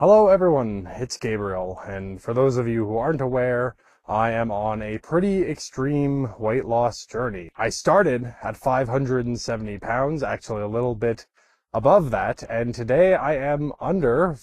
Hello everyone, it's Gabriel, and for those of you who aren't aware, I am on a pretty extreme weight loss journey. I started at 570 pounds, actually a little bit above that, and today I am under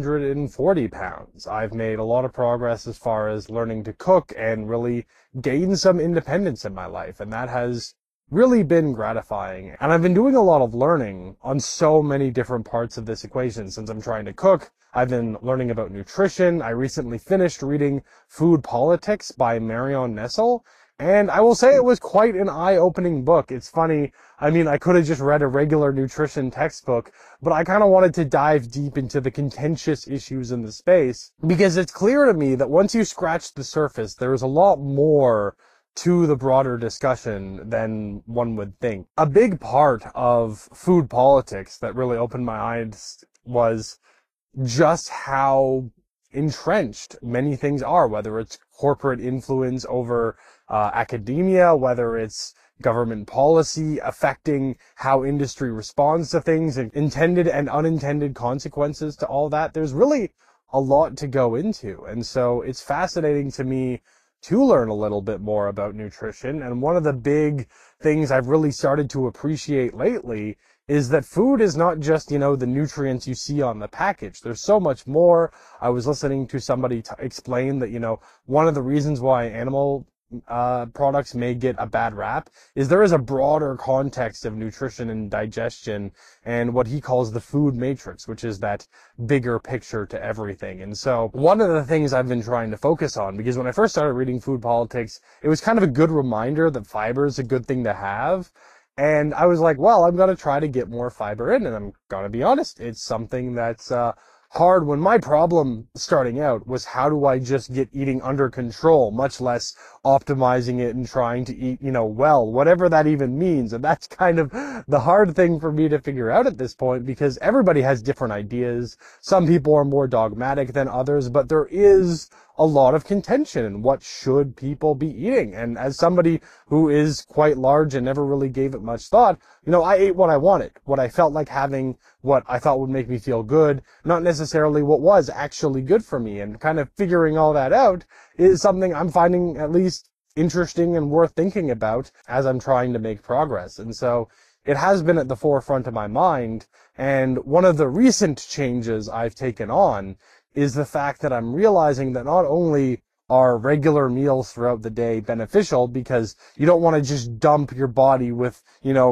440 pounds. I've made a lot of progress as far as learning to cook and really gain some independence in my life, and that has really been gratifying. And I've been doing a lot of learning on so many different parts of this equation since I'm trying to cook. I've been learning about nutrition. I recently finished reading Food Politics by Marion Nestle, and I will say it was quite an eye-opening book. It's funny, I could have just read a regular nutrition textbook, but I kind of wanted to dive deep into the contentious issues in the space, because it's clear to me that once you scratch the surface, there's a lot more to the broader discussion than one would think. A big part of Food Politics that really opened my eyes was just how entrenched many things are, whether it's corporate influence over academia, whether it's government policy affecting how industry responds to things, and intended and unintended consequences to all that. There's really a lot to go into. And so it's fascinating to me to learn a little bit more about nutrition. And one of the big things I've really started to appreciate lately is that food is not just, the nutrients you see on the package. There's so much more. I was listening to somebody explain that, one of the reasons why animal products may get a bad rap is there is a broader context of nutrition and digestion and what he calls the food matrix, which is that bigger picture to everything. And so one of the things I've been trying to focus on, because when I first started reading Food Politics, it was kind of a good reminder that fiber is a good thing to have. And I was like, well, I'm going to try to get more fiber in, and I'm going to be honest, it's something that's hard. When my problem starting out was how do I just get eating under control, much less optimizing it and trying to eat, well, whatever that even means. And that's kind of the hard thing for me to figure out at this point, because everybody has different ideas. Some people are more dogmatic than others, but there is a lot of contention in what should people be eating. And as somebody who is quite large and never really gave it much thought, I ate what I wanted, what I felt like having, what I thought would make me feel good, not necessarily what was actually good for me. And kind of figuring all that out is something I'm finding at least interesting and worth thinking about as I'm trying to make progress. And so it has been at the forefront of my mind. And one of the recent changes I've taken on is the fact that I'm realizing that not only are regular meals throughout the day beneficial, because you don't want to just dump your body with,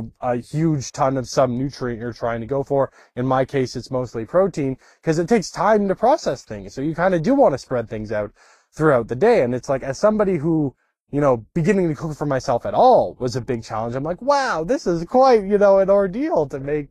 a huge ton of some nutrient you're trying to go for. In my case, it's mostly protein, because it takes time to process things. So you kind of do want to spread things out throughout the day. And it's like, as somebody who, beginning to cook for myself at all was a big challenge, I'm like, wow, this is quite, an ordeal to make,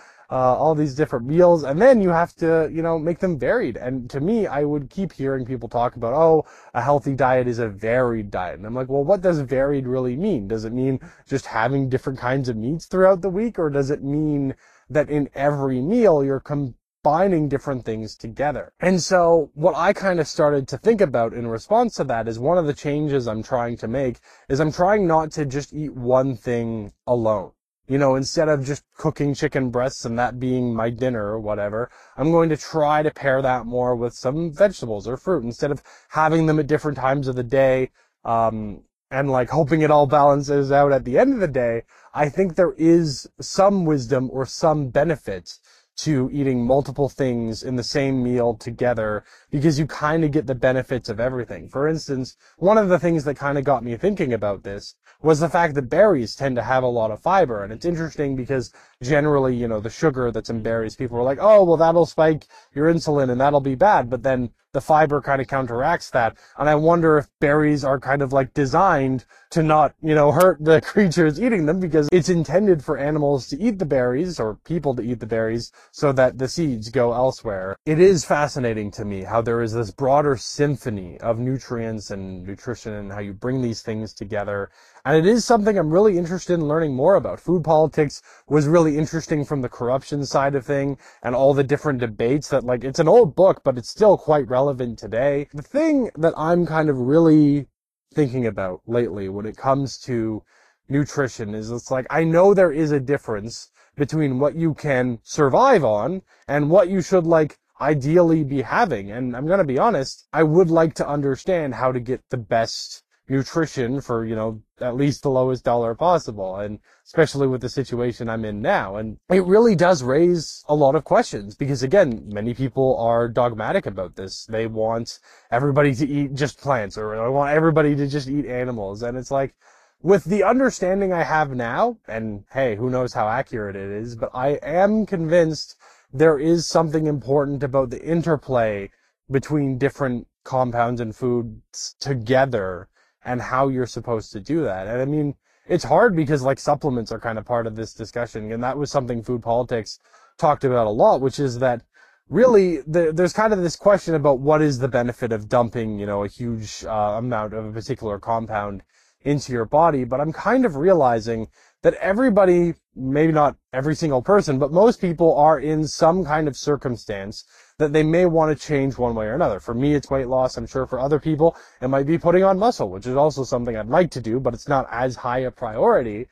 all these different meals, and then you have to, make them varied. And to me, I would keep hearing people talk about, oh, a healthy diet is a varied diet. And I'm like, well, what does varied really mean? Does it mean just having different kinds of meats throughout the week? Or does it mean that in every meal you're combining different things together? And so what I kind of started to think about in response to that is one of the changes I'm trying to make is I'm trying not to just eat one thing alone. Instead of just cooking chicken breasts and that being my dinner or whatever, I'm going to try to pair that more with some vegetables or fruit instead of having them at different times of the day, and like hoping it all balances out at the end of the day. I think there is some wisdom or some benefit to eating multiple things in the same meal together, because you kind of get the benefits of everything. For instance, one of the things that kind of got me thinking about this was the fact that berries tend to have a lot of fiber. And it's interesting because generally, the sugar that's in berries, people are like, oh, well, that'll spike your insulin and that'll be bad. But then the fiber kind of counteracts that. And I wonder if berries are kind of like designed to not, hurt the creatures eating them, because it's intended for animals to eat the berries or people to eat the berries so that the seeds go elsewhere. It is fascinating to me how there is this broader symphony of nutrients and nutrition and how you bring these things together. And it is something I'm really interested in learning more about. Food Politics was really interesting from the corruption side of thing and all the different debates that, like, it's an old book, but it's still quite relevant today. The thing that I'm kind of really thinking about lately when it comes to nutrition is it's like, I know there is a difference between what you can survive on and what you should like ideally be having. And I'm going to be honest, I would like to understand how to get the best nutrition for, at least the lowest dollar possible. And especially with the situation I'm in now. And it really does raise a lot of questions because, again, many people are dogmatic about this. They want everybody to eat just plants, or they want everybody to just eat animals. And it's like, with the understanding I have now, and hey, who knows how accurate it is, but I am convinced there is something important about the interplay between different compounds and foods together and how you're supposed to do that. And I mean, it's hard because like supplements are kind of part of this discussion. And that was something Food Politics talked about a lot, which is that really there's kind of this question about what is the benefit of dumping, a huge amount of a particular compound into your body. But I'm kind of realizing that everybody, maybe not every single person, but most people are in some kind of circumstance that they may want to change one way or another. For me, it's weight loss. I'm sure for other people, it might be putting on muscle, which is also something I'd like to do, but it's not as high a priority.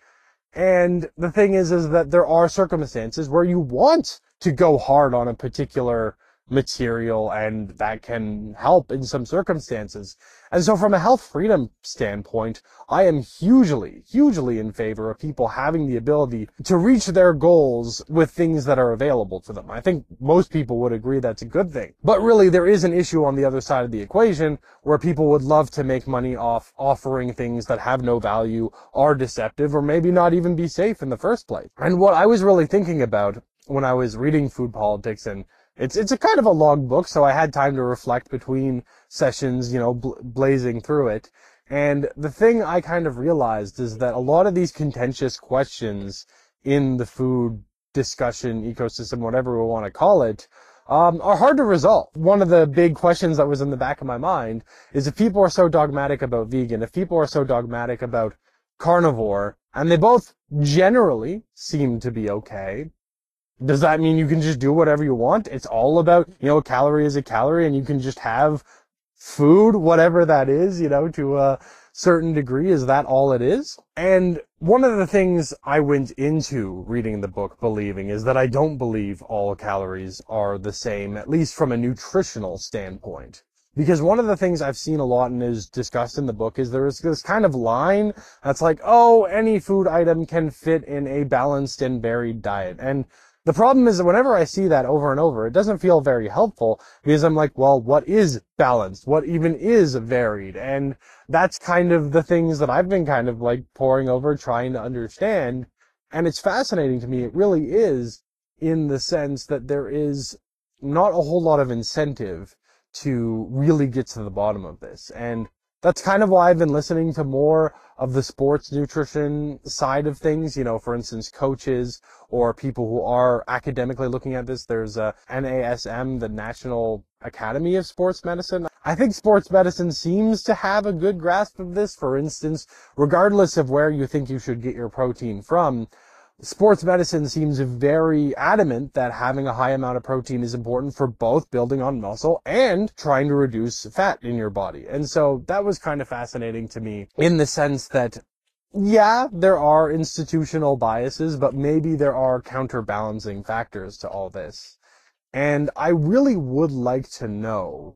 And the thing is that there are circumstances where you want to go hard on a particular material, and that can help in some circumstances. And so from a health freedom standpoint, I am hugely in favor of people having the ability to reach their goals with things that are available to them. I think most people would agree that's a good thing. But really, there is an issue on the other side of the equation where people would love to make money off offering things that have no value, are deceptive, or maybe not even be safe in the first place. And what I was really thinking about when I was reading Food Politics, and it's a kind of a long book, so I had time to reflect between sessions, blazing through it. And the thing I kind of realized is that a lot of these contentious questions in the food discussion ecosystem, whatever we want to call it, are hard to resolve. One of the big questions that was in the back of my mind is, if people are so dogmatic about vegan, if people are so dogmatic about carnivore, and they both generally seem to be okay, does that mean you can just do whatever you want? It's all about, a calorie is a calorie, and you can just have food, whatever that is, to a certain degree. Is that all it is? And one of the things I went into reading the book believing is that I don't believe all calories are the same, at least from a nutritional standpoint. Because one of the things I've seen a lot and is discussed in the book is there's this kind of line that's like, oh, any food item can fit in a balanced and varied diet. And the problem is that whenever I see that over and over, it doesn't feel very helpful, because I'm like, well, what is balanced? What even is varied? And that's kind of the things that I've been kind of like poring over, trying to understand. And it's fascinating to me. It really is, in the sense that there is not a whole lot of incentive to really get to the bottom of this. And that's kind of why I've been listening to more of the sports nutrition side of things. For instance, coaches or people who are academically looking at this. There's NASM, the National Academy of Sports Medicine. I think sports medicine seems to have a good grasp of this. For instance, regardless of where you think you should get your protein from, sports medicine seems very adamant that having a high amount of protein is important for both building on muscle and trying to reduce fat in your body. And so that was kind of fascinating to me, in the sense that, yeah, there are institutional biases, but maybe there are counterbalancing factors to all this. And I really would like to know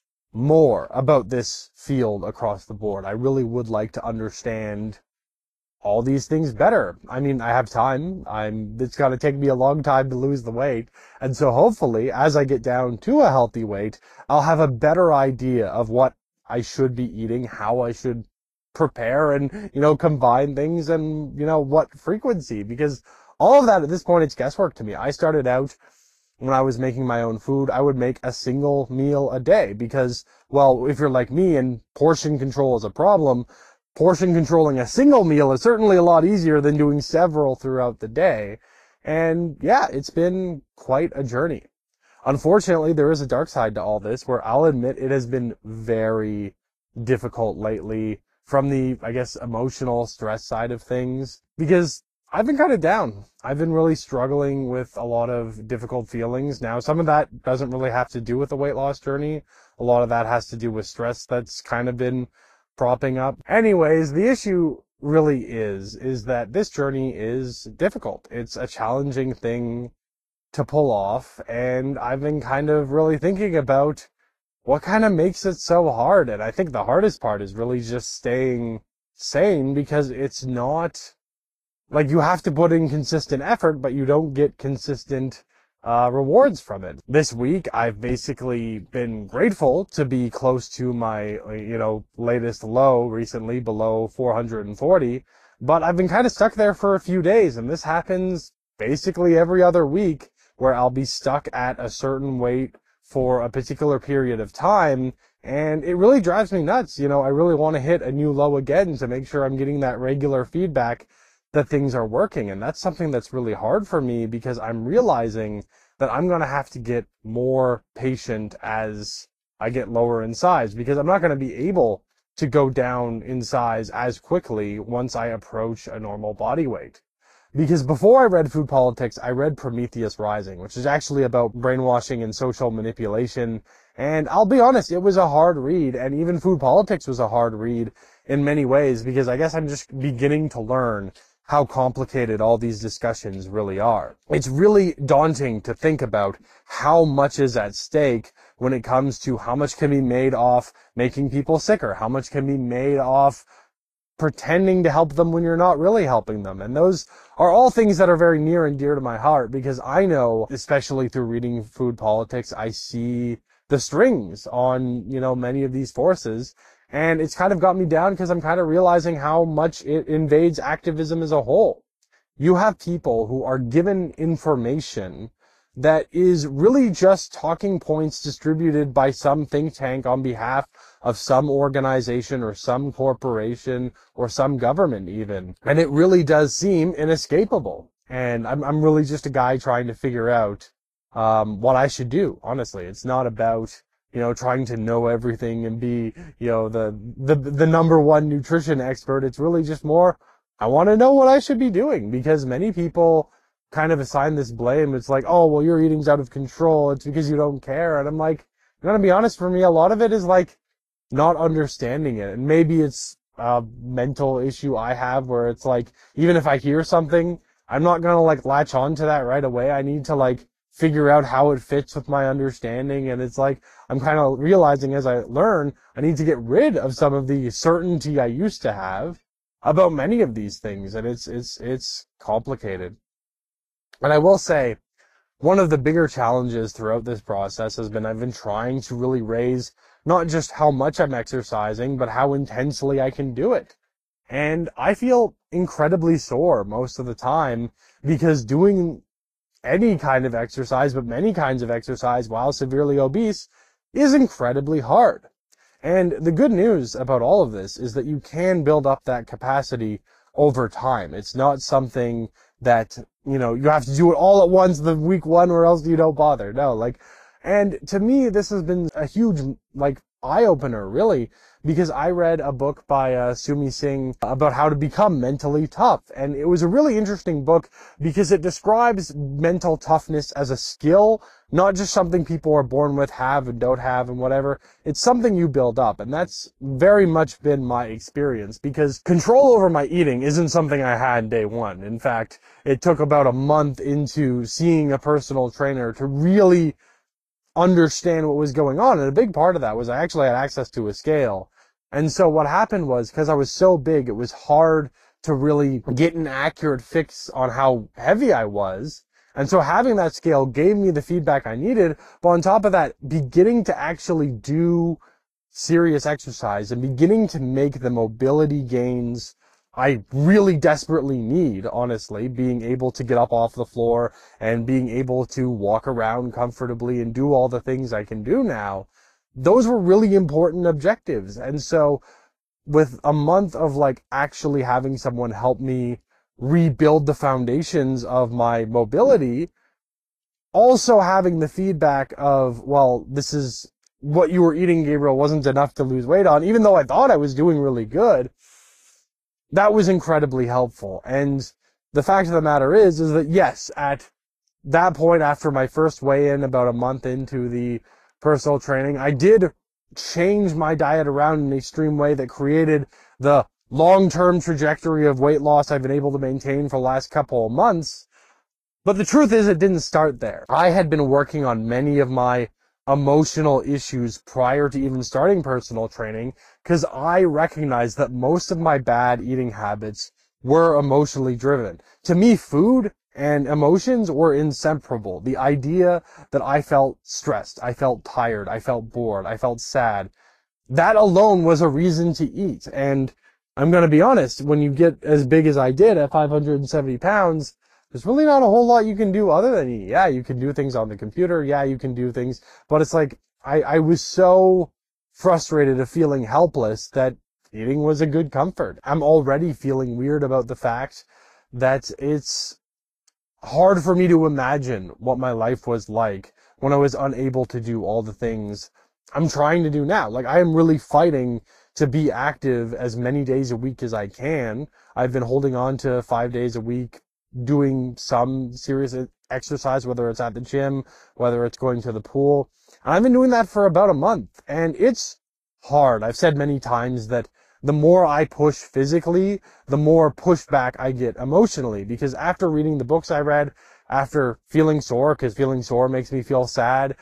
more about this field across the board. I really would like to understand all these things better. I mean, I have time. It's going to take me a long time to lose the weight. And so hopefully, as I get down to a healthy weight, I'll have a better idea of what I should be eating, how I should prepare and, combine things, and, what frequency, because all of that at this point, it's guesswork to me. I started out, when I was making my own food, I would make a single meal a day because, well, if you're like me and portion control is a problem, portion controlling a single meal is certainly a lot easier than doing several throughout the day. And yeah, it's been quite a journey. Unfortunately, there is a dark side to all this, where I'll admit it has been very difficult lately from the, I guess, emotional stress side of things, because I've been kind of down. I've been really struggling with a lot of difficult feelings. Now, some of that doesn't really have to do with the weight loss journey. A lot of that has to do with stress that's kind of been propping up. Anyways, the issue really is that this journey is difficult. It's a challenging thing to pull off. And I've been kind of really thinking about what kind of makes it so hard. And I think the hardest part is really just staying sane, because it's not like you have to put in consistent effort, but you don't get consistent rewards from it. This week, I've basically been grateful to be close to my, latest low recently, below 440, but I've been kind of stuck there for a few days, and this happens basically every other week, where I'll be stuck at a certain weight for a particular period of time, and it really drives me nuts. I really want to hit a new low again to make sure I'm getting that regular feedback that things are working. And that's something that's really hard for me, because I'm realizing that I'm going to have to get more patient as I get lower in size, because I'm not going to be able to go down in size as quickly once I approach a normal body weight. Because before I read Food Politics, I read Prometheus Rising, which is actually about brainwashing and social manipulation. And I'll be honest, it was a hard read, and even Food Politics was a hard read in many ways, because I guess I'm just beginning to learn how complicated all these discussions really are. It's really daunting to think about how much is at stake when it comes to how much can be made off making people sicker, how much can be made off pretending to help them when you're not really helping them. And those are all things that are very near and dear to my heart, because I know, especially through reading Food Politics, I see the strings on, many of these forces. And it's kind of got me down, because I'm kind of realizing how much it invades activism as a whole. You have people who are given information that is really just talking points distributed by some think tank on behalf of some organization or some corporation or some government even. And it really does seem inescapable. And I'm really just a guy trying to figure out what I should do. Honestly, it's not about trying to know everything and be, the number one nutrition expert. It's really just more, I want to know what I should be doing, because many people kind of assign this blame. It's like, oh, well, your eating's out of control. It's because you don't care. And I'm like, I'm going to be honest, for me, a lot of it is like not understanding it. And maybe it's a mental issue I have, where it's like, even if I hear something, I'm not going to like latch on to that right away. I need to like figure out how it fits with my understanding. And it's like, I'm kind of realizing as I learn, I need to get rid of some of the certainty I used to have about many of these things. And it's complicated. And I will say, one of the bigger challenges throughout this process has been, I've been trying to really raise not just how much I'm exercising, but how intensely I can do it. And I feel incredibly sore most of the time, because doing any kind of exercise, but many kinds of exercise while severely obese, is incredibly hard. And the good news about all of this is that you can build up that capacity over time. It's not something that, you have to do it all at once the week one, or else you don't bother. No, and to me, this has been a huge, eye-opener, really, because I read a book by Sumi Singh about how to become mentally tough. And it was a really interesting book, because it describes mental toughness as a skill, not just something people are born with, have and don't have and whatever. It's something you build up. And that's very much been my experience, because control over my eating isn't something I had day one. In fact, it took about a month into seeing a personal trainer to really understand what was going on. And a big part of that was I actually had access to a scale. And so what happened was, because I was so big, it was hard to really get an accurate fix on how heavy I was. And so having that scale gave me the feedback I needed. But on top of that, beginning to actually do serious exercise and beginning to make the mobility gains I really desperately need, honestly, being able to get up off the floor and being able to walk around comfortably and do all the things I can do now. Those were really important objectives. And so with a month of actually having someone help me rebuild the foundations of my mobility, also having the feedback of, well, this is what you were eating, Gabriel, wasn't enough to lose weight on, even though I thought I was doing really good. That was incredibly helpful. And the fact of the matter is that yes, at that point, after my first weigh-in, about a month into the personal training, I did change my diet around in an extreme way that created the long-term trajectory of weight loss I've been able to maintain for the last couple of months. But the truth is, it didn't start there. I had been working on many of my emotional issues prior to even starting personal training, because I recognized that most of my bad eating habits were emotionally driven. To me, food and emotions were inseparable. The idea that I felt stressed, I felt tired, I felt bored, I felt sad, that alone was a reason to eat. And I'm going to be honest, when you get as big as I did at 570 pounds, there's really not a whole lot you can do other than eat. Yeah, you can do things on the computer. Yeah, you can do things. But it's like, I was so frustrated of feeling helpless that eating was a good comfort. I'm already feeling weird about the fact that it's hard for me to imagine what my life was like when I was unable to do all the things I'm trying to do now. Like, I am really fighting to be active as many days a week as I can. I've been holding on to 5 days a week, doing some serious exercise, whether it's at the gym, whether it's going to the pool. And I've been doing that for about a month, and it's hard. I've said many times that the more I push physically, the more pushback I get emotionally, because after reading the books I read, after feeling sore, because feeling sore makes me feel sad,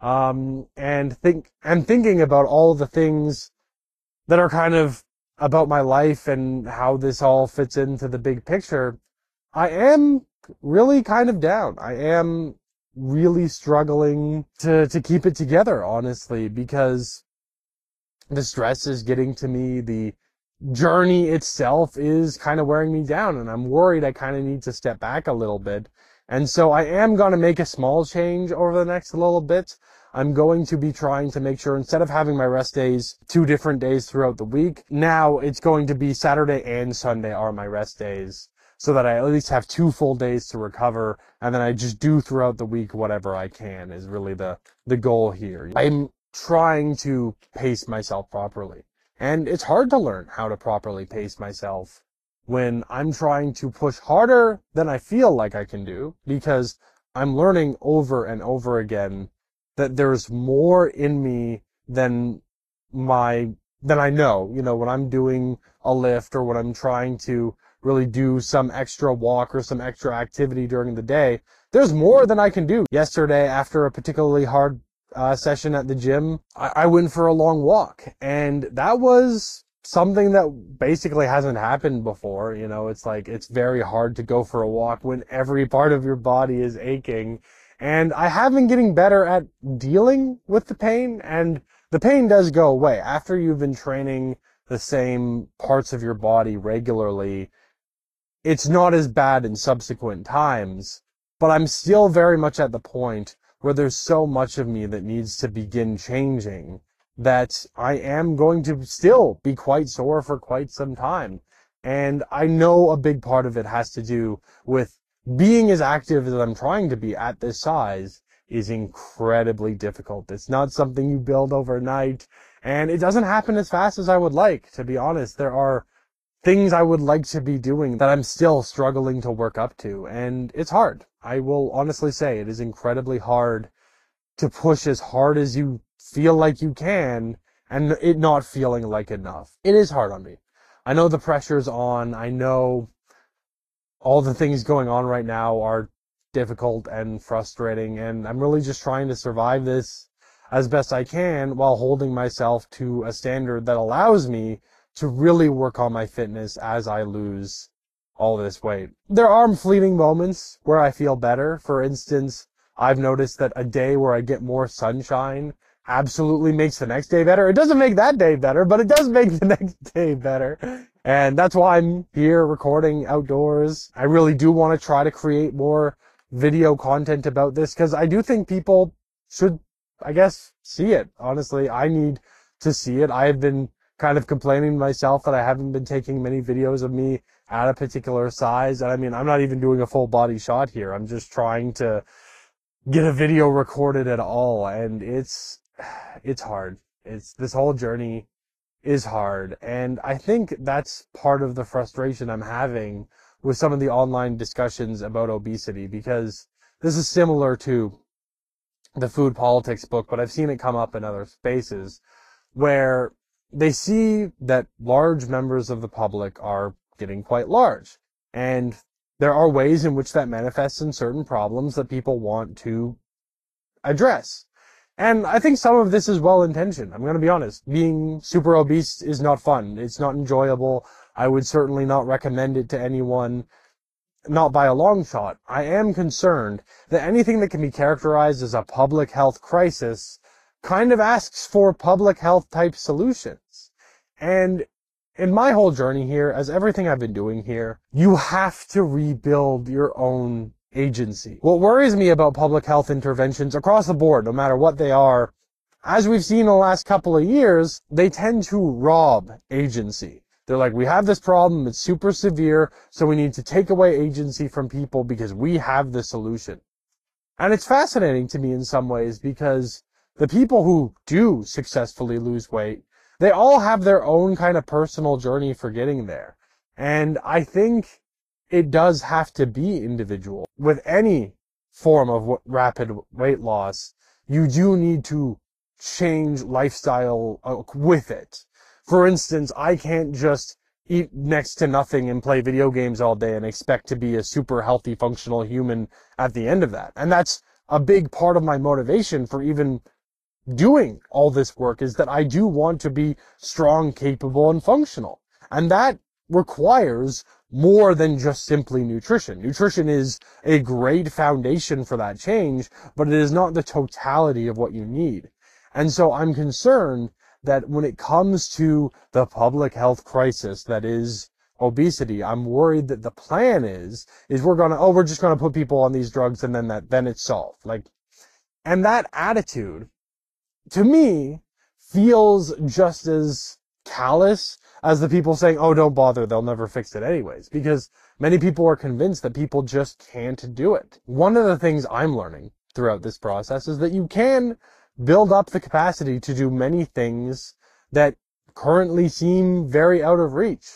and thinking about all the things that are kind of about my life and how this all fits into the big picture, I am really kind of down. I am really struggling to keep it together, honestly, because the stress is getting to me. The journey itself is kind of wearing me down, and I'm worried I kind of need to step back a little bit. And so I am going to make a small change over the next little bit. I'm going to be trying to make sure, instead of having my rest days 2 different days throughout the week, now it's going to be Saturday and Sunday are my rest days, so that I at least have 2 full days to recover, and then I just do throughout the week whatever I can is really the goal here. I'm trying to pace myself properly. And it's hard to learn how to properly pace myself when I'm trying to push harder than I feel like I can do, because I'm learning over and over again that there's more in me than I know. You know, when I'm doing a lift or when I'm trying to really do some extra walk or some extra activity during the day, there's more than I can do. Yesterday, after a particularly hard session at the gym, I went for a long walk, and that was something that basically hasn't happened before. You know, it's like, it's very hard to go for a walk when every part of your body is aching. And I have been getting better at dealing with the pain, and the pain does go away after you've been training the same parts of your body regularly. It's not as bad in subsequent times, but I'm still very much at the point where there's so much of me that needs to begin changing that I am going to still be quite sore for quite some time. And I know a big part of it has to do with being as active as I'm trying to be at this size is incredibly difficult. It's not something you build overnight, and it doesn't happen as fast as I would like, to be honest. There are things I would like to be doing that I'm still struggling to work up to, and it's hard. I will honestly say it is incredibly hard to push as hard as you feel like you can and it not feeling like enough. It is hard on me. I know the pressure's on. I know all the things going on right now are difficult and frustrating, and I'm really just trying to survive this as best I can while holding myself to a standard that allows me to really work on my fitness as I lose all this weight. There are fleeting moments where I feel better. For instance, I've noticed that a day where I get more sunshine absolutely makes the next day better. It doesn't make that day better, but it does make the next day better. And that's why I'm here recording outdoors. I really do want to try to create more video content about this, because I do think people should, I guess, see it. Honestly, I need to see it. I have been kind of complaining to myself that I haven't been taking many videos of me at a particular size. And I mean, I'm not even doing a full body shot here. I'm just trying to get a video recorded at all. And it's hard. This whole journey is hard. And I think that's part of the frustration I'm having with some of the online discussions about obesity, because this is similar to the food politics book, but I've seen it come up in other spaces where they see that large members of the public are getting quite large. And there are ways in which that manifests in certain problems that people want to address. And I think some of this is well-intentioned. I'm going to be honest. Being super obese is not fun. It's not enjoyable. I would certainly not recommend it to anyone, not by a long shot. I am concerned that anything that can be characterized as a public health crisis kind of asks for public health type solutions. And in my whole journey here, as everything I've been doing here, you have to rebuild your own agency. What worries me about public health interventions across the board, no matter what they are, as we've seen in the last couple of years, they tend to rob agency. They're like, we have this problem, it's super severe, so we need to take away agency from people because we have the solution. And it's fascinating to me in some ways because the people who do successfully lose weight, they all have their own kind of personal journey for getting there. And I think it does have to be individual. With any form of rapid weight loss, you do need to change lifestyle with it. For instance, I can't just eat next to nothing and play video games all day and expect to be a super healthy, functional human at the end of that. And that's a big part of my motivation for even doing all this work, is that I do want to be strong, capable, and functional. And that requires more than just simply nutrition. Nutrition is a great foundation for that change, but it is not the totality of what you need. And so I'm concerned that when it comes to the public health crisis that is obesity, I'm worried that the plan is we're just gonna put people on these drugs and then it's solved. And that attitude, to me, feels just as callous as the people saying, oh, don't bother, they'll never fix it anyways, because many people are convinced that people just can't do it. One of the things I'm learning throughout this process is that you can build up the capacity to do many things that currently seem very out of reach.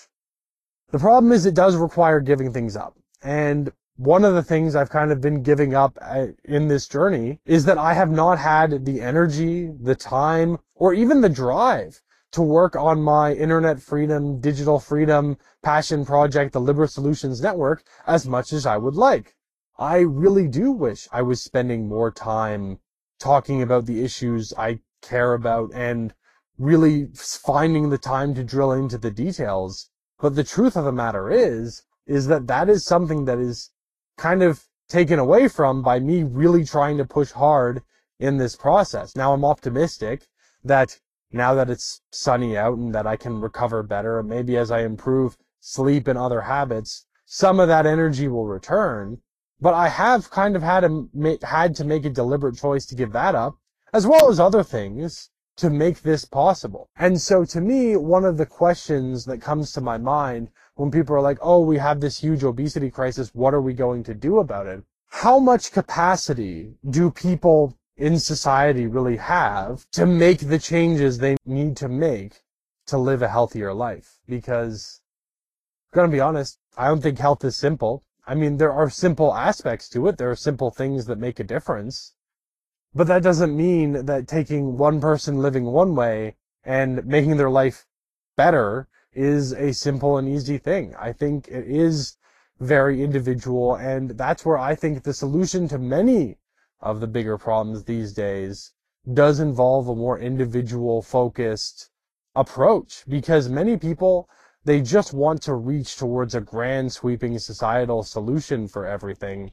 The problem is it does require giving things up. And one of the things I've kind of been giving up in this journey is that I have not had the energy, the time, or even the drive to work on my internet freedom, digital freedom, passion project, the Libra Solutions Network, as much as I would like. I really do wish I was spending more time talking about the issues I care about and really finding the time to drill into the details. But the truth of the matter is that is something that is kind of taken away from by me really trying to push hard in this process. Now I'm optimistic that now that it's sunny out and that I can recover better, and maybe as I improve sleep and other habits, some of that energy will return. But I have kind of had to make a deliberate choice to give that up, as well as other things, to make this possible. And so to me, one of the questions that comes to my mind when people are like, oh, we have this huge obesity crisis, what are we going to do about it? How much capacity do people in society really have to make the changes they need to make to live a healthier life? Because, I'm gonna be honest, I don't think health is simple. I mean, there are simple aspects to it. There are simple things that make a difference. But that doesn't mean that taking one person living one way and making their life better is a simple and easy thing. I think it is very individual, and that's where I think the solution to many of the bigger problems these days does involve a more individual focused approach, because many people, they just want to reach towards a grand sweeping societal solution for everything.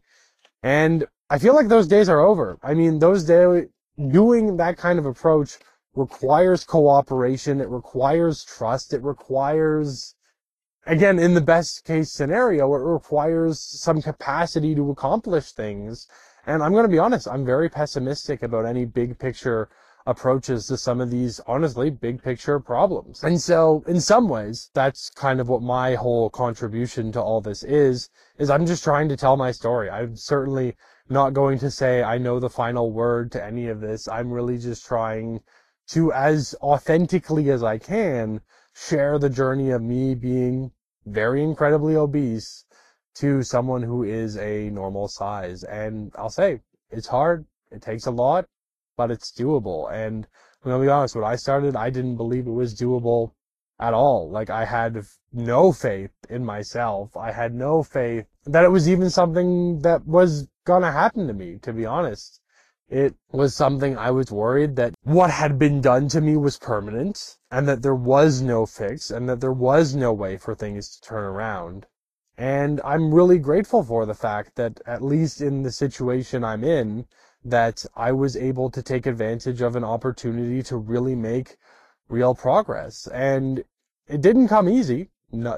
And I feel like those days are over. I mean, doing that kind of approach requires cooperation. It requires trust. It requires, again, in the best case scenario, it requires some capacity to accomplish things. And I'm going to be honest, I'm very pessimistic about any big picture approaches to some of these, honestly, big picture problems. And so, in some ways, that's kind of what my whole contribution to all this is I'm just trying to tell my story. I'm certainly not going to say I know the final word to any of this. I'm really just trying to, as authentically as I can, share the journey of me being very incredibly obese to someone who is a normal size. And I'll say, it's hard, it takes a lot, but it's doable. And I'm gonna be honest, when I started, I didn't believe it was doable at all. Like, I had no faith in myself. I had no faith that it was even something that was gonna happen to me, to be honest. It was something I was worried that what had been done to me was permanent, and that there was no fix, and that there was no way for things to turn around. And I'm really grateful for the fact that, at least in the situation I'm in, that I was able to take advantage of an opportunity to really make real progress. And it didn't come easy.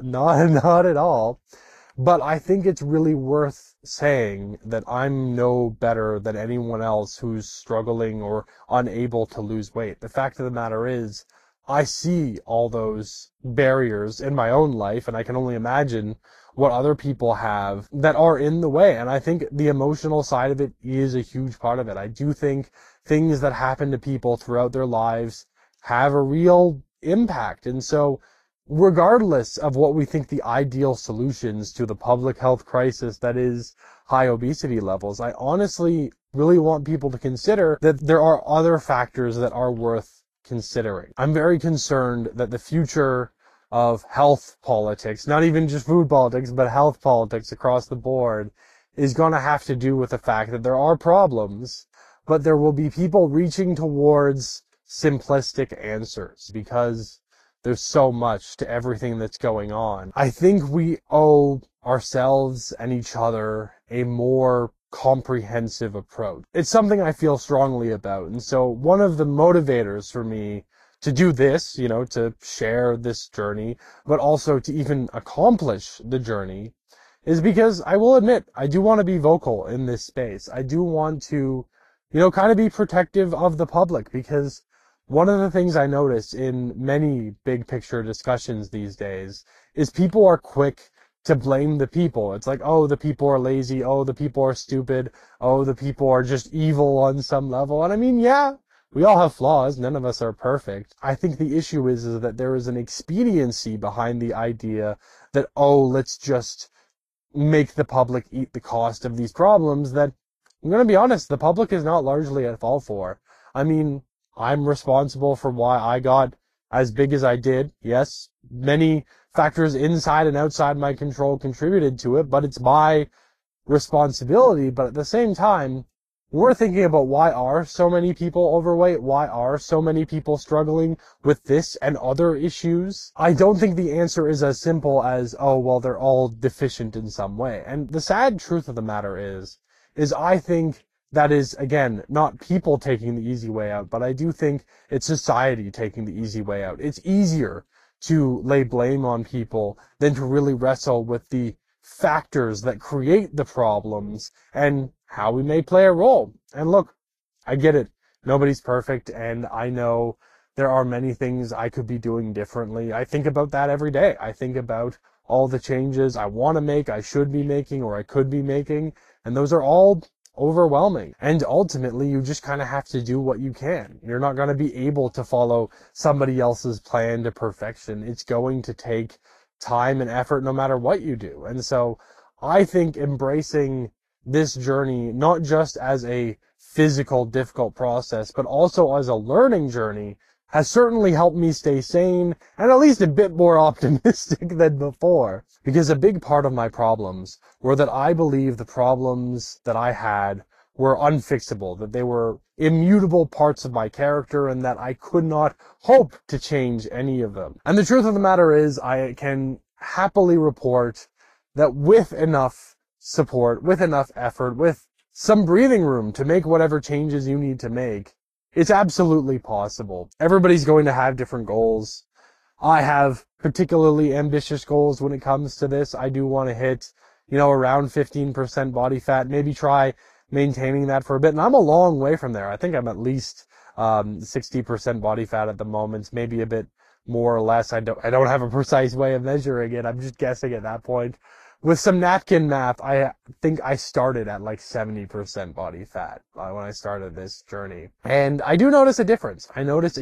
Not at all. But I think it's really worth saying that I'm no better than anyone else who's struggling or unable to lose weight. The fact of the matter is, I see all those barriers in my own life, and I can only imagine what other people have that are in the way. And I think the emotional side of it is a huge part of it. I do think things that happen to people throughout their lives have a real impact. And so, regardless of what we think the ideal solutions to the public health crisis that is high obesity levels, I honestly really want people to consider that there are other factors that are worth considering. I'm very concerned that the future of health politics, not even just food politics, but health politics across the board, is going to have to do with the fact that there are problems, but there will be people reaching towards simplistic answers because there's so much to everything that's going on. I think we owe ourselves and each other a more comprehensive approach. It's something I feel strongly about. And so one of the motivators for me to do this, to share this journey, but also to even accomplish the journey, is because I will admit, I do want to be vocal in this space. I do want to, kind of be protective of the public, because one of the things I notice in many big picture discussions these days is people are quick to blame the people. It's like, oh, the people are lazy. Oh, the people are stupid. Oh, the people are just evil on some level. And I mean, yeah, we all have flaws. None of us are perfect. I think the issue is that there is an expediency behind the idea that, oh, let's just make the public eat the cost of these problems that, I'm going to be honest, the public is not largely at fault for. I mean, I'm responsible for why I got as big as I did. Yes, many factors inside and outside my control contributed to it, but it's my responsibility. But at the same time, we're thinking about why are so many people overweight? Why are so many people struggling with this and other issues? I don't think the answer is as simple as, oh, well, they're all deficient in some way. And the sad truth of the matter is I think that is, again, not people taking the easy way out, but I do think it's society taking the easy way out. It's easier to lay blame on people than to really wrestle with the factors that create the problems and how we may play a role. And look, I get it. Nobody's perfect, and I know there are many things I could be doing differently. I think about that every day. I think about all the changes I want to make, I should be making, or I could be making, and those are all overwhelming. And ultimately, you just kind of have to do what you can. You're not going to be able to follow somebody else's plan to perfection. It's going to take time and effort no matter what you do. And so I think embracing this journey, not just as a physical, difficult process, but also as a learning journey, has certainly helped me stay sane and at least a bit more optimistic than before. Because a big part of my problems were that I believe the problems that I had were unfixable, that they were immutable parts of my character, and that I could not hope to change any of them. And the truth of the matter is, I can happily report that with enough support, with enough effort, with some breathing room to make whatever changes you need to make, it's absolutely possible. Everybody's going to have different goals. I have particularly ambitious goals when it comes to this. I do want to hit, around 15% body fat, maybe try maintaining that for a bit. And I'm a long way from there. I think I'm at least 60% body fat at the moment, maybe a bit more or less. I don't have a precise way of measuring it. I'm just guessing at that point. With some napkin math, I think I started at like 70% body fat when I started this journey. And I do notice a difference. I notice a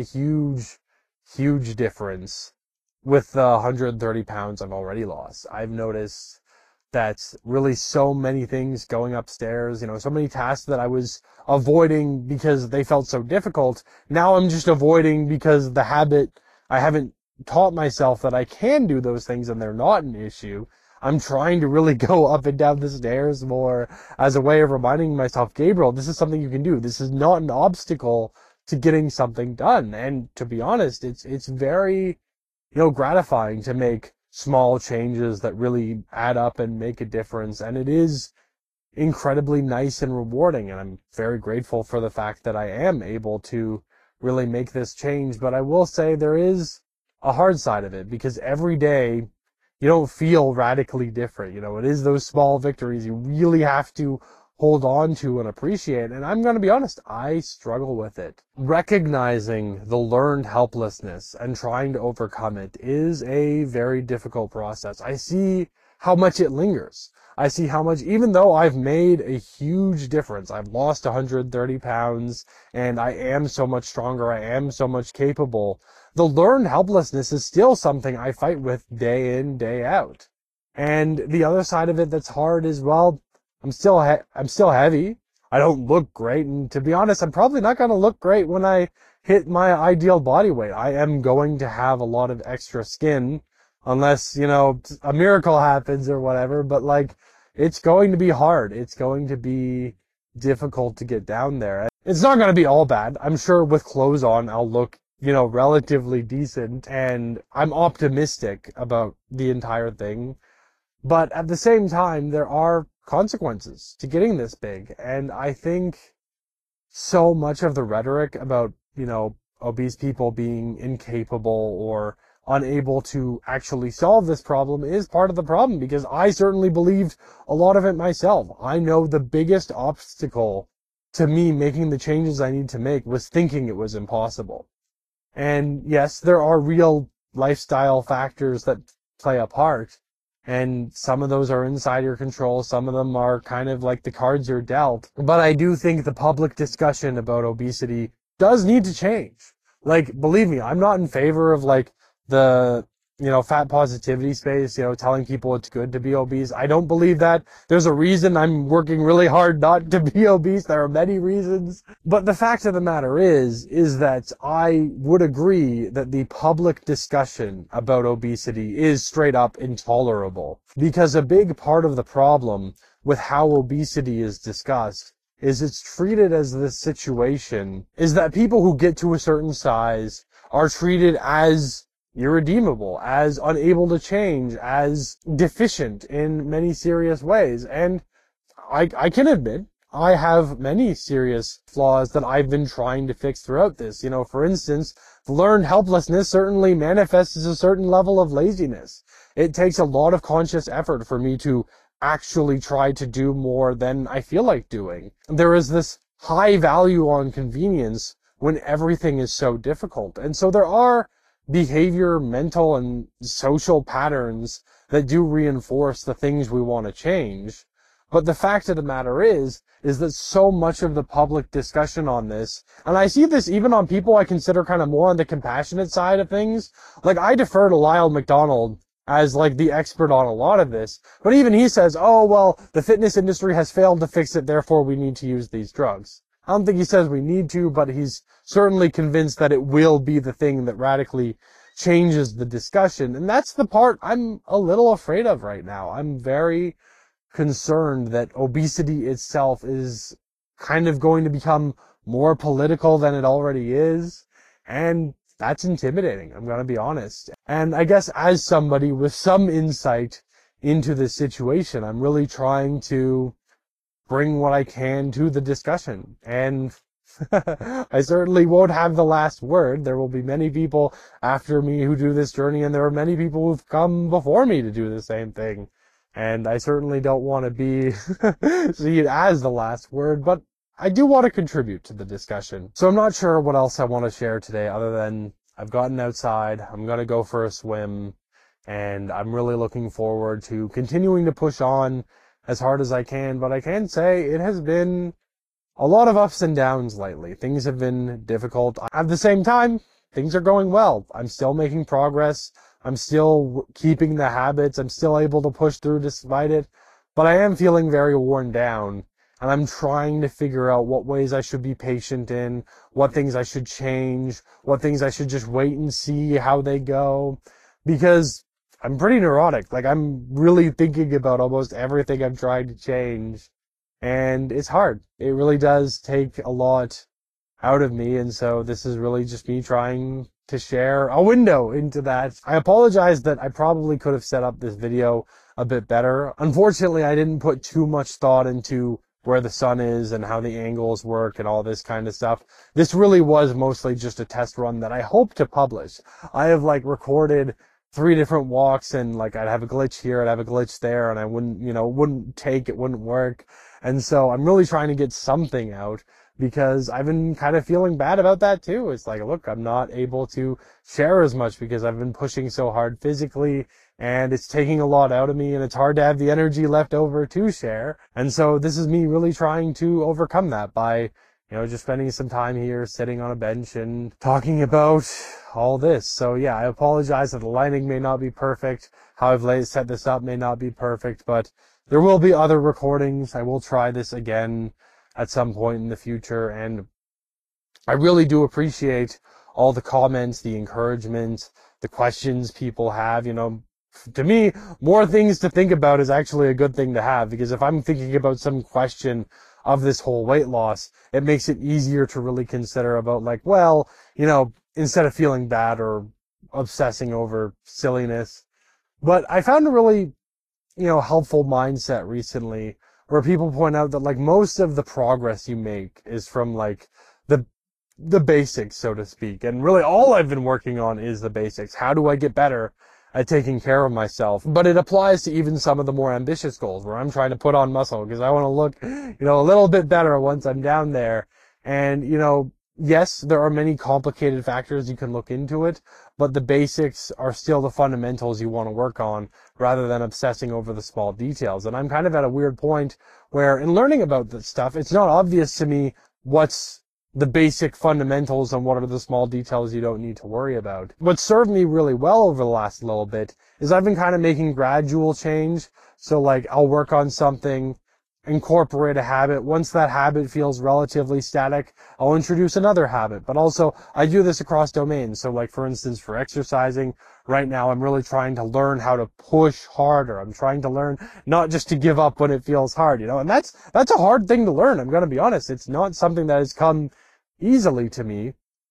huge difference with the 130 pounds I've already lost. I've noticed that really so many things going upstairs, so many tasks that I was avoiding because they felt so difficult. Now I'm just avoiding because the habit, I haven't taught myself that I can do those things and they're not an issue. I'm trying to really go up and down the stairs more as a way of reminding myself, Gabriel, this is something you can do. This is not an obstacle to getting something done. And to be honest, it's very, gratifying to make small changes that really add up and make a difference. And it is incredibly nice and rewarding. And I'm very grateful for the fact that I am able to really make this change. But I will say there is a hard side of it, because every day you don't feel radically different. It is those small victories you really have to hold on to and appreciate. And I'm going to be honest, I struggle with it. Recognizing the learned helplessness and trying to overcome it is a very difficult process. I see how much it lingers. I see how much, even though I've made a huge difference, I've lost 130 pounds and I am so much stronger, I am so much capable, the learned helplessness is still something I fight with day in, day out. And the other side of it that's hard is, well, I'm still heavy. I don't look great. And to be honest, I'm probably not going to look great when I hit my ideal body weight. I am going to have a lot of extra skin unless, a miracle happens or whatever. But it's going to be hard. It's going to be difficult to get down there. It's not going to be all bad. I'm sure with clothes on, I'll look, relatively decent, and I'm optimistic about the entire thing. But at the same time, there are consequences to getting this big. And I think so much of the rhetoric about, obese people being incapable or unable to actually solve this problem is part of the problem, because I certainly believed a lot of it myself. I know the biggest obstacle to me making the changes I need to make was thinking it was impossible. And yes, there are real lifestyle factors that play a part, and some of those are inside your control. Some of them are kind of like the cards you're dealt. But I do think the public discussion about obesity does need to change. Believe me, I'm not in favor of the, fat positivity space, telling people it's good to be obese. I don't believe that. There's a reason I'm working really hard not to be obese. There are many reasons. But the fact of the matter is that I would agree that the public discussion about obesity is straight up intolerable. Because a big part of the problem with how obesity is discussed is it's treated as this situation, is that people who get to a certain size are treated as irredeemable, as unable to change, as deficient in many serious ways. And I can admit, I have many serious flaws that I've been trying to fix throughout this. For instance, learned helplessness certainly manifests as a certain level of laziness. It takes a lot of conscious effort for me to actually try to do more than I feel like doing. There is this high value on convenience when everything is so difficult. And so there are behavior, mental, and social patterns that do reinforce the things we want to change. But the fact of the matter is that so much of the public discussion on this, and I see this even on people I consider kind of more on the compassionate side of things. I defer to Lyle McDonald as the expert on a lot of this, but even he says, oh, well, the fitness industry has failed to fix it, therefore we need to use these drugs. I don't think he says we need to, but he's certainly convinced that it will be the thing that radically changes the discussion. And that's the part I'm a little afraid of right now. I'm very concerned that obesity itself is kind of going to become more political than it already is. And that's intimidating, I'm going to be honest. And I guess as somebody with some insight into this situation, I'm really trying to bring what I can to the discussion. And I certainly won't have the last word. There will be many people after me who do this journey, and there are many people who've come before me to do the same thing. And I certainly don't want to be seen as the last word, but I do want to contribute to the discussion. So I'm not sure what else I want to share today other than I've gotten outside, I'm going to go for a swim, and I'm really looking forward to continuing to push on as hard as I can. But I can say it has been a lot of ups and downs lately. Things have been difficult. At the same time, things are going well. I'm still making progress. I'm still keeping the habits. I'm still able to push through despite it. But I am feeling very worn down. and I'm trying to figure out what ways I should be patient in, what things I should change, what things I should just wait and see how they go, because I'm pretty neurotic. Like, I'm really thinking about almost everything I'm trying to change, and it's hard. It really does take a lot out of me, and so this is really just me trying to share a window into that. I apologize that I probably could have set up this video a bit better. Unfortunately, I didn't put too much thought into where the sun is and how the angles work and all this kind of stuff. This really was mostly just a test run that I hope to publish. I have recorded 3 different walks, and I'd have a glitch here, I'd have a glitch there, and I wouldn't, it wouldn't work. And so I'm really trying to get something out, because I've been kind of feeling bad about that too. It's look, I'm not able to share as much because I've been pushing so hard physically, and it's taking a lot out of me, and it's hard to have the energy left over to share. And so this is me really trying to overcome that by, just spending some time here sitting on a bench and talking about all this. So yeah, I apologize that the lighting may not be perfect. How I've set this up may not be perfect, but there will be other recordings. I will try this again at some point in the future, and I really do appreciate all the comments, the encouragement, the questions people have. To me, more things to think about is actually a good thing to have, because if I'm thinking about some question of this whole weight loss, it makes it easier to really consider about instead of feeling bad or obsessing over silliness. But I found a really, helpful mindset recently where people point out that most of the progress you make is from the basics, so to speak. And really all I've been working on is the basics. How do I get better at taking care of myself? But it applies to even some of the more ambitious goals where I'm trying to put on muscle because I want to look, a little bit better once I'm down there. And, yes, there are many complicated factors you can look into it, but the basics are still the fundamentals you want to work on rather than obsessing over the small details. And I'm kind of at a weird point where in learning about this stuff, it's not obvious to me what's the basic fundamentals and what are the small details you don't need to worry about. What served me really well over the last little bit is I've been kind of making gradual change. So I'll work on something, incorporate a habit. Once that habit feels relatively static, I'll introduce another habit. But also, I do this across domains. So for instance, for exercising, right now I'm really trying to learn how to push harder. I'm trying to learn not just to give up when it feels hard, and that's a hard thing to learn. I'm going to be honest. It's not something that has come easily to me.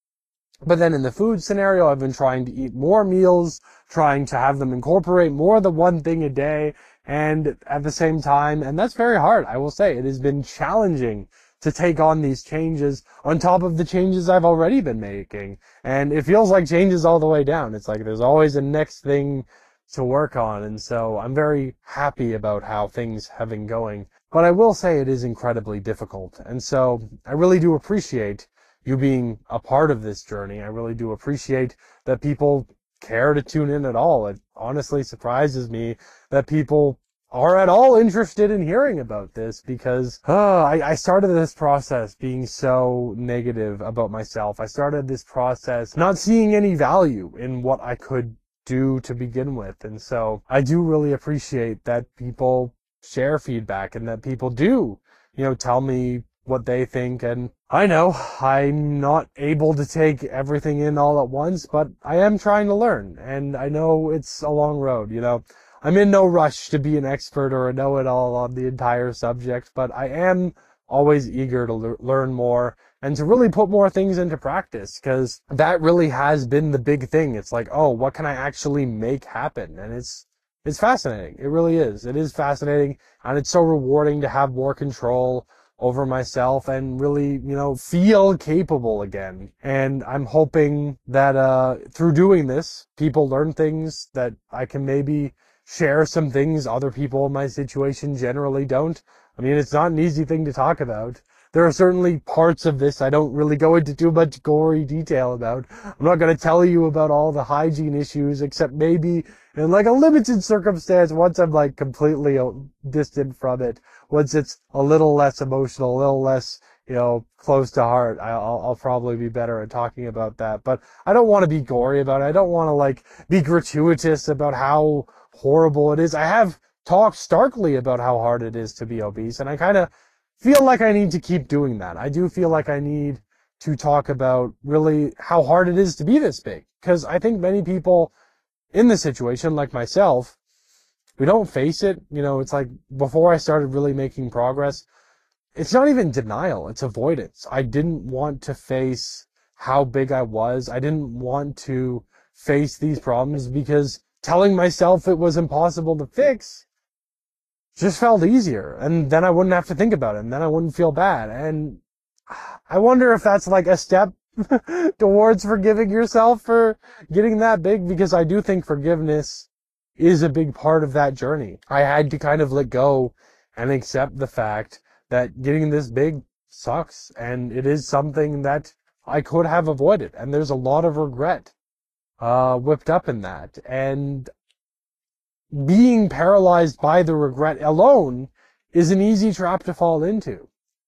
But then in the food scenario, I've been trying to eat more meals, trying to have them incorporate more than one thing a day, and at the same time, and that's very hard, I will say. It has been challenging to take on these changes on top of the changes I've already been making. And it feels like changes all the way down. It's there's always a next thing to work on. And so I'm very happy about how things have been going. But I will say it is incredibly difficult. And so I really do appreciate you being a part of this journey. I really do appreciate that people care to tune in at all. It honestly surprises me that people are at all interested in hearing about this, because I started this process being so negative about myself. I started this process not seeing any value in what I could do to begin with. And so I do really appreciate that people share feedback and that people do, tell me what they think. And I know I'm not able to take everything in all at once, but I am trying to learn, and I know it's a long road. I'm in no rush to be an expert or a know-it-all on the entire subject, but I am always eager to learn more and to really put more things into practice, because that really has been the big thing. It's what can I actually make happen? And it's fascinating. It really is. It is fascinating, and it's so rewarding to have more control over myself and really, feel capable again. And I'm hoping that through doing this, people learn things, that I can maybe share some things other people in my situation generally don't. I mean, it's not an easy thing to talk about. There are certainly parts of this I don't really go into too much gory detail about. I'm not going to tell you about all the hygiene issues, except maybe in a limited circumstance, once I'm completely distant from it, once it's a little less emotional, a little less, close to heart, I'll probably be better at talking about that. But I don't want to be gory about it. I don't want to be gratuitous about how horrible it is. I have talked starkly about how hard it is to be obese, and I kind of feel like I need to keep doing that. I do feel like I need to talk about really how hard it is to be this big. Because I think many people in this situation, like myself, we don't face it. You know, it's like before I started really making progress, it's not even denial, it's avoidance. I didn't want to face how big I was. I didn't want to face these problems because telling myself it was impossible to fix just felt easier. And then I wouldn't have to think about it, and then I wouldn't feel bad. And I wonder if that's like a step towards forgiving yourself for getting that big, because I do think forgiveness is a big part of that journey. I had to kind of let go and accept the fact that getting this big sucks, and it is something that I could have avoided. And there's a lot of regret whipped up in that. And being paralyzed by the regret alone is an easy trap to fall into.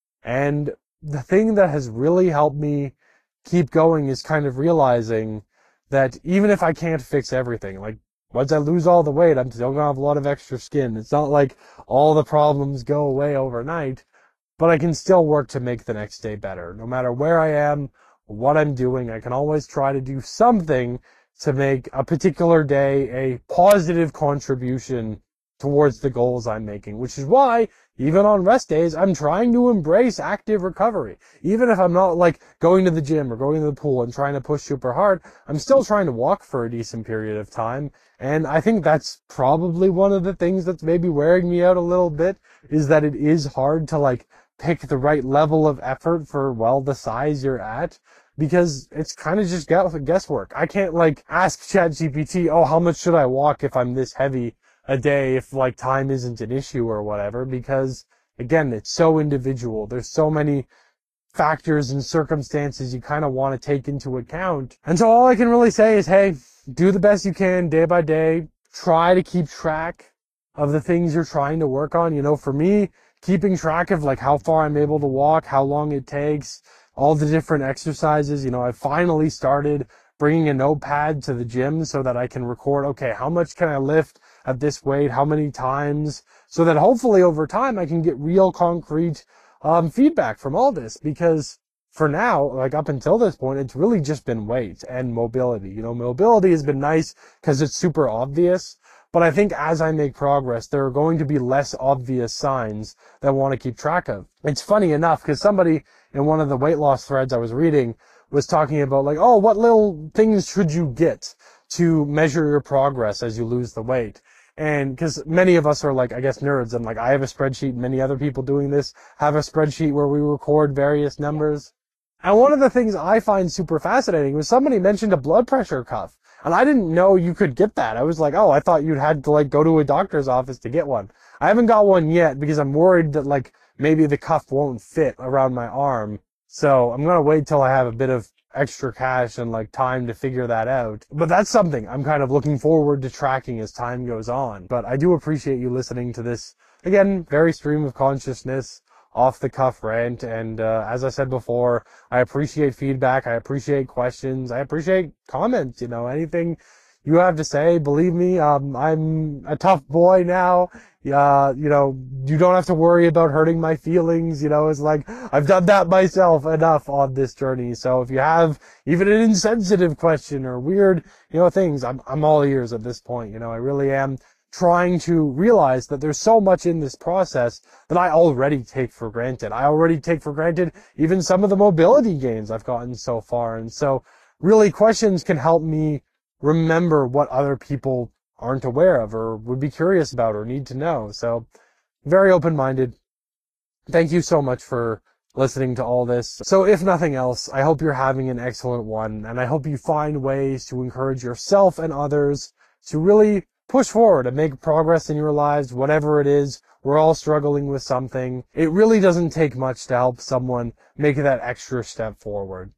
And the thing that has really helped me keep going is kind of realizing that even if I can't fix everything, like once I lose all the weight, I'm still gonna have a lot of extra skin. It's not like all the problems go away overnight, but I can still work to make the next day better. No matter where I am, what I'm doing, I can always try to do something to make a particular day a positive contribution towards the goals I'm making, which is why even on rest days, I'm trying to embrace active recovery. Even if I'm not like going to the gym or going to the pool and trying to push super hard, I'm still trying to walk for a decent period of time. And I think that's probably one of the things that's maybe wearing me out a little bit, is that it is hard to like pick the right level of effort for, well, the size you're at, because it's kind of just guesswork. I can't like ask ChatGPT, oh, how much should I walk if I'm this heavy a day, if like time isn't an issue or whatever, because again, it's so individual. There's so many factors and circumstances you kind of want to take into account. And so all I can really say is, hey, do the best you can day by day. Try to keep track of the things you're trying to work on. You know, for me, keeping track of like how far I'm able to walk, how long it takes, all the different exercises. You know, I finally started bringing a notepad to the gym so that I can record, okay, how much can I lift at this weight, how many times, so that hopefully over time I can get real concrete feedback from all this. Because for now, like up until this point, it's really just been weight and mobility. You know, mobility has been nice because it's super obvious, but I think as I make progress, there are going to be less obvious signs that I want to keep track of. It's funny enough, because somebody in one of the weight loss threads I was reading was talking about like, oh, what little things should you get to measure your progress as you lose the weight? And because many of us are like, I guess, nerds, and like I have a spreadsheet, many other people doing this have a spreadsheet where we record various numbers. And one of the things I find super fascinating was somebody mentioned a blood pressure cuff. And I didn't know you could get that. I was like, oh, I thought you'd had to like go to a doctor's office to get one. I haven't got one yet because I'm worried that like maybe the cuff won't fit around my arm. So I'm going to wait till I have a bit of extra cash and like time to figure that out. But that's something I'm kind of looking forward to tracking as time goes on. But I do appreciate you listening to this, again, very stream of consciousness, off the cuff rant. And as I said before, I appreciate feedback. I appreciate questions. I appreciate comments. You know, anything you have to say, believe me, I'm a tough boy now. You know, you don't have to worry about hurting my feelings. You know, it's like I've done that myself enough on this journey. So if you have even an insensitive question or weird, you know, things, I'm all ears at this point. You know, I really am trying to realize that there's so much in this process that I already take for granted. I already take for granted even some of the mobility gains I've gotten so far. And so really questions can help me remember what other people aren't aware of or would be curious about or need to know. So very open-minded. Thank you so much for listening to all this. So if nothing else, I hope you're having an excellent one, and I hope you find ways to encourage yourself and others to really push forward and make progress in your lives, whatever it is. We're all struggling with something. It really doesn't take much to help someone make that extra step forward.